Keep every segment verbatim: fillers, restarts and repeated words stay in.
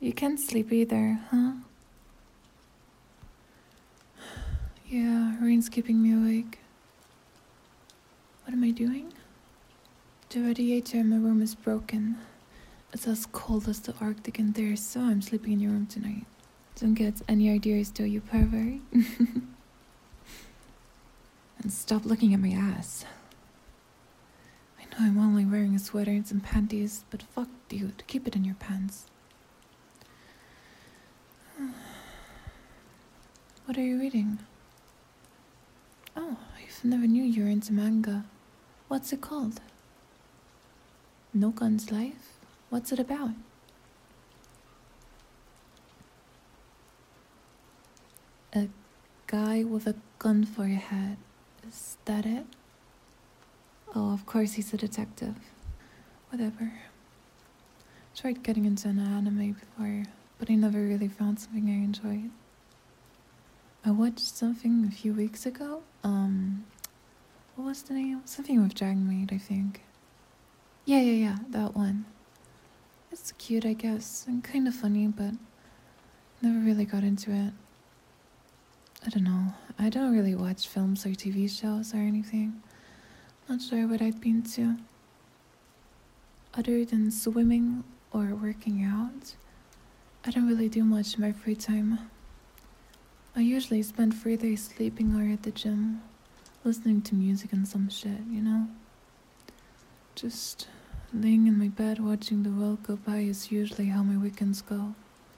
You can't sleep either, huh? Yeah, rain's keeping me awake. What am I doing? The radiator in my room is broken. It's as cold as the Arctic in there, so I'm sleeping in your room tonight. Don't get any ideas, though, you pervert. And stop looking at my ass. I know I'm only wearing a sweater and some panties, but fuck, dude, keep it in your pants. What are you reading? Oh, I never knew you were into manga. What's it called? No Gun's Life? What's it about? A guy with a gun for a head. Is that it? Oh, of course he's a detective. Whatever. Tried getting into an anime before, but I never really found something I enjoyed. I watched something a few weeks ago. Um, what was the name? Something with Dragon Maid, I think. Yeah, yeah, yeah, that one. It's cute, I guess, and kind of funny, but never really got into it. I don't know. I don't really watch films or T V shows or anything. Not sure what I'd be into. Other than swimming or working out, I don't really do much in my free time. I usually spend free days sleeping or at the gym, listening to music and some shit, you know? Just laying in my bed watching the world go by is usually how my weekends go.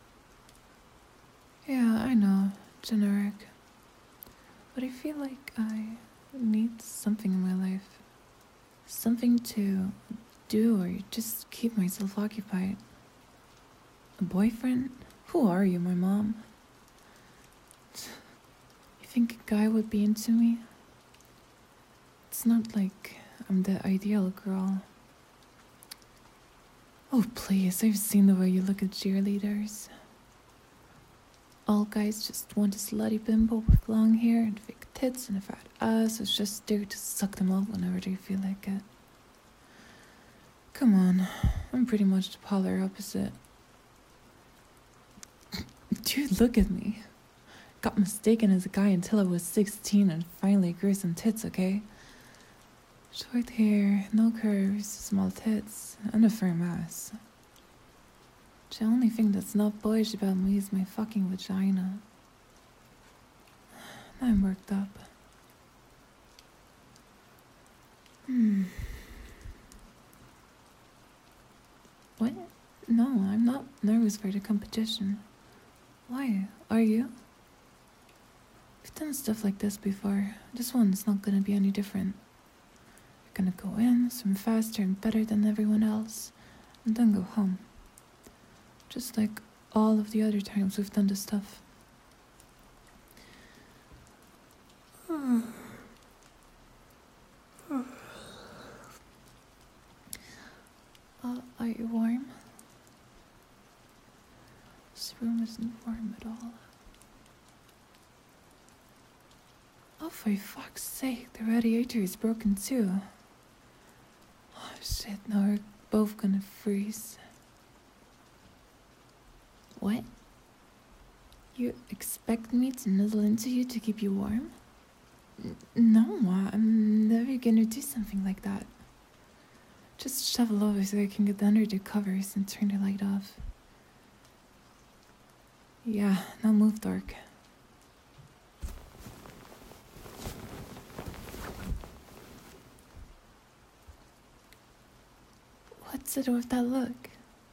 Yeah, I know, generic. But I feel like I need something in my life. Something to do or just keep myself occupied. A boyfriend? Who are you, my mom? You think a guy would be into me? It's not like I'm the ideal girl. Oh, please, I've seen the way you look at cheerleaders. All guys just want a slutty bimbo with long hair and fake tits and a fat ass who's just there to suck them up whenever they feel like it. Come on, I'm pretty much the polar opposite. Dude, look at me. Got mistaken as a guy until I was sixteen and finally grew some tits, okay? Short hair, no curves, small tits, and a firm ass. The only thing that's not boyish about me is my fucking vagina. Now I'm worked up. Hmm. What? No, I'm not nervous for the competition. Why? Are you? We've done stuff like this before. This one's not gonna be any different. We're gonna go in, swim faster and better than everyone else, and then go home. Just like all of the other times we've done this stuff. uh, are you warm? This room isn't warm at all. Oh, for fuck's sake, the radiator is broken too. Oh shit, now we're both gonna freeze. What? You expect me to nuzzle into you to keep you warm? N- no, I'm never gonna do something like that. Just shovel over so I can get under the covers and turn the light off. Yeah, now move, Dork. What's it with that look?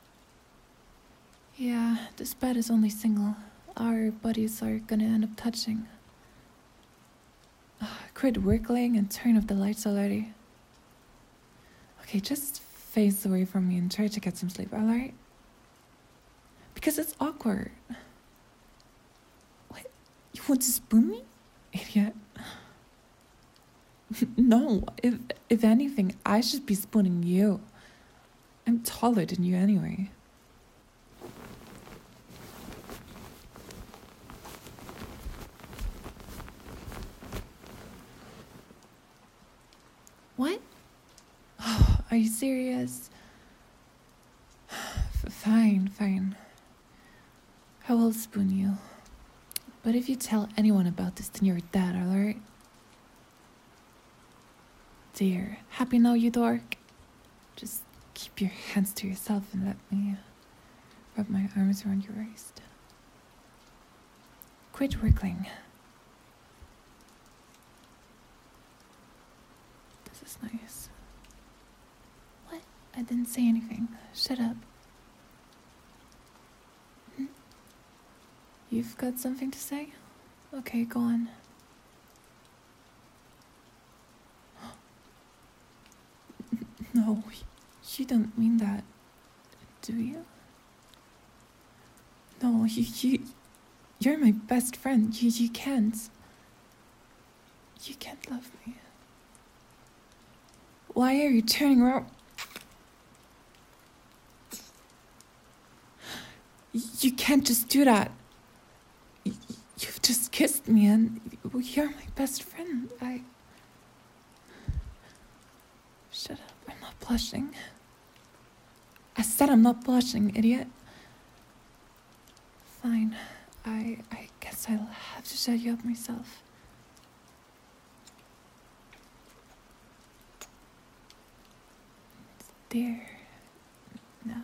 Yeah, this bed is only single. Our bodies are gonna end up touching. Uh, quit wiggling and turn off the lights already. Okay, just face away from me and try to get some sleep, alright? Because it's awkward. What? You want to spoon me? Idiot. No, if if anything, I should be spooning you. I'm taller than you anyway. What? Oh, are you serious? F- fine, fine. I will spoon you. But if you tell anyone about this, then you're dead, alright? Dear, happy now, you dork? Just keep your hands to yourself and let me rub my arms around your waist. Quit wriggling. This is nice. What? I didn't say anything. Shut up. Hmm? You've got something to say? Okay, go on. No, you don't mean that, do you? No, you, you, you're my best friend. You, you can't. You can't love me. Why are you turning around? You can't just do that. You've just kissed me and you're my best friend. I... Shut up, I'm not blushing. I said I'm not blushing, idiot. Fine, I I guess I'll have to shut you up myself. There. Now.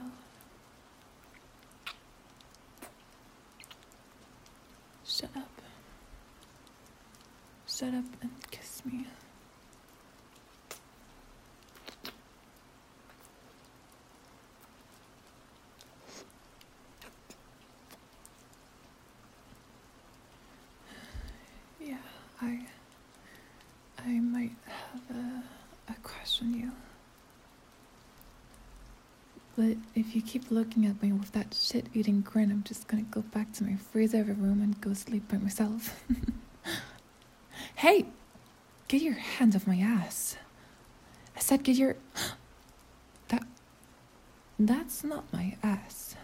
Shut up. Shut up and kiss me. Yeah, I... I might have a, a crush on you. But if you keep looking at me with that shit-eating grin, I'm just gonna go back to my freezer room and go sleep by myself. Hey! Get your hands off my ass. I said get your... That... That's not my ass.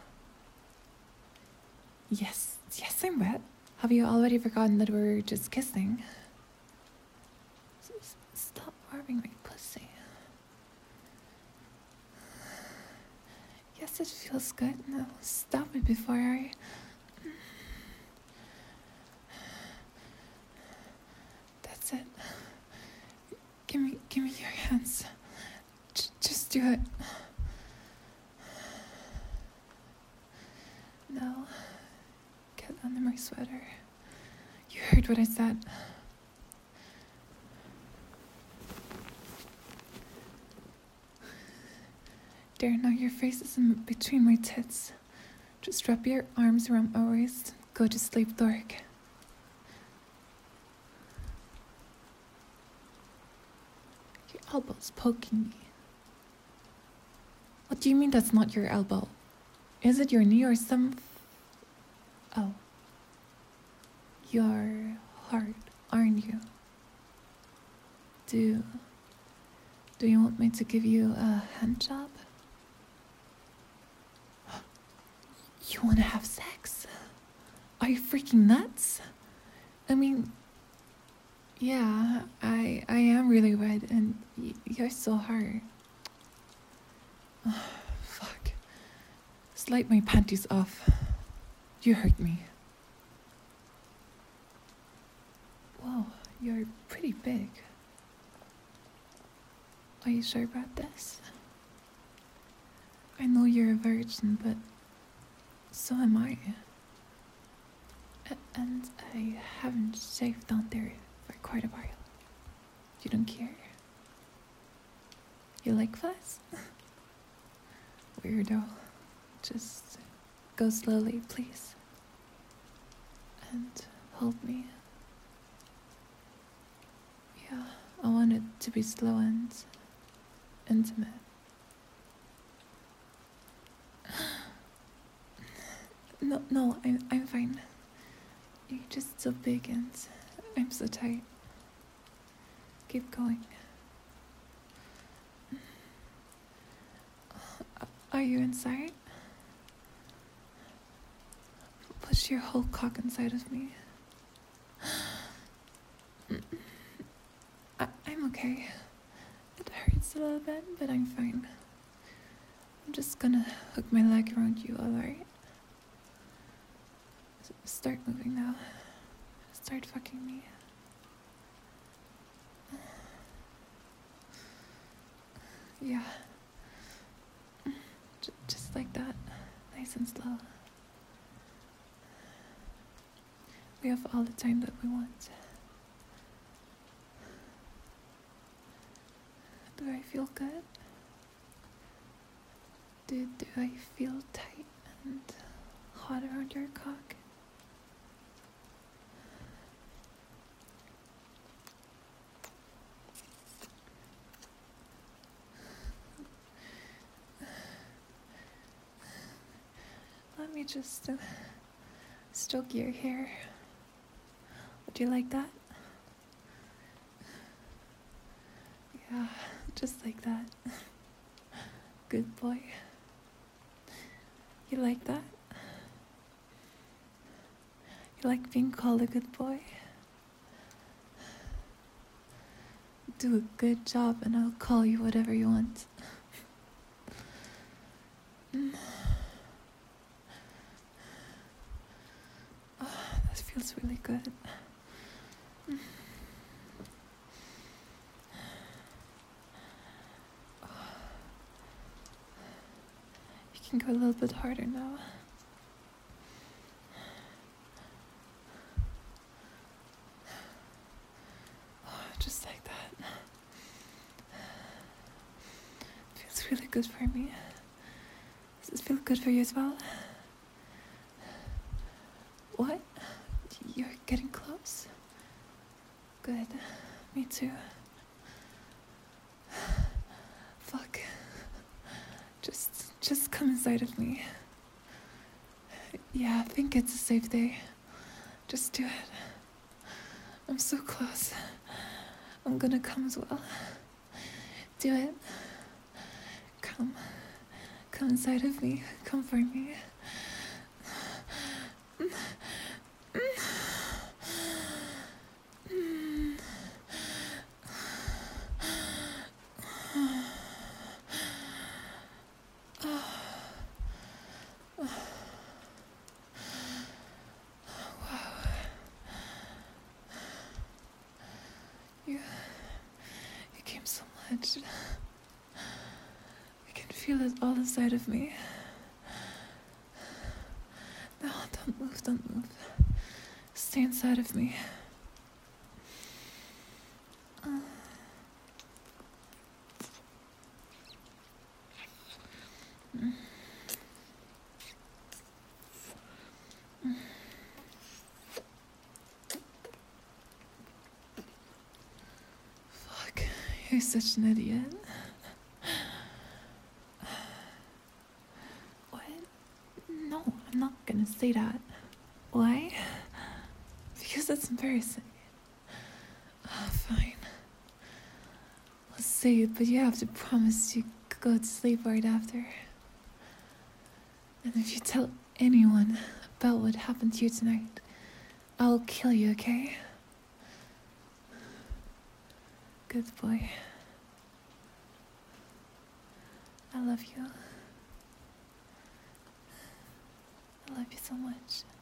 Yes, yes I'm wet. Have you already forgotten that we're just kissing? S- Stop rubbing my pussy. Yes, it feels good. Now stop it before I... That's it. Give me, give me your hands. J- just do it. No. Get under my sweater. You heard what I said. There, now your face is in between my tits. Just wrap your arms around my waist. Go to sleep, dork. Your elbow's poking me. What do you mean that's not your elbow? Is it your knee or some... Oh. You're hard, aren't you? Do... Do you want me to give you a hand job? You want to have sex? Are you freaking nuts? I mean, yeah, I I am really red and y- you're so hard. Oh, fuck. Slide my panties off. You hurt me. Whoa, you're pretty big. Are you sure about this? I know you're a virgin, but so am I. A- and I haven't shaved down there for quite a while. You don't care? You like fuzz? Weirdo. Just go slowly, please. And hold me. Yeah, I want it to be slow and intimate. No, no, I'm, I'm fine. You're just so big and I'm so tight. Keep going. Are you inside? Push your whole cock inside of me. I, I'm okay. It hurts a little bit, but I'm fine. I'm just gonna hook my leg around you, alright? Start moving now. Start fucking me. Yeah. J- just like that. Nice and slow. We have all the time that we want. Do I feel good? Do, do I feel tight and hot around your cock? Let me just uh, stroke your hair. Would you like that? Yeah, just like that. Good boy. You like that? You like being called a good boy? Do a good job and I'll call you whatever you want. Mm. Oh, that feels really good. Mm. Oh. You can go a little bit harder now. Oh, just like that. Feels really good for me. Does this feel good for you as well? What? You're getting close? Good. Me too. Fuck. Just, just come inside of me. Yeah, I think it's a safe day. Just do it. I'm so close. I'm gonna come as well. Do it. Come. Come inside of me. Come for me. You, you came so much. I can feel it all inside of me. No, don't move, don't move. Stay inside of me. Uh. Mm. Mm. Fuck, you're such an idiot. What? No, I'm not gonna say that. Why? Because that's embarrassing. Oh, fine. I'll say it, but you have to promise you go to sleep right after. And if you tell anyone about what happened to you tonight, I'll kill you, okay? Good boy. I love you. I love you so much.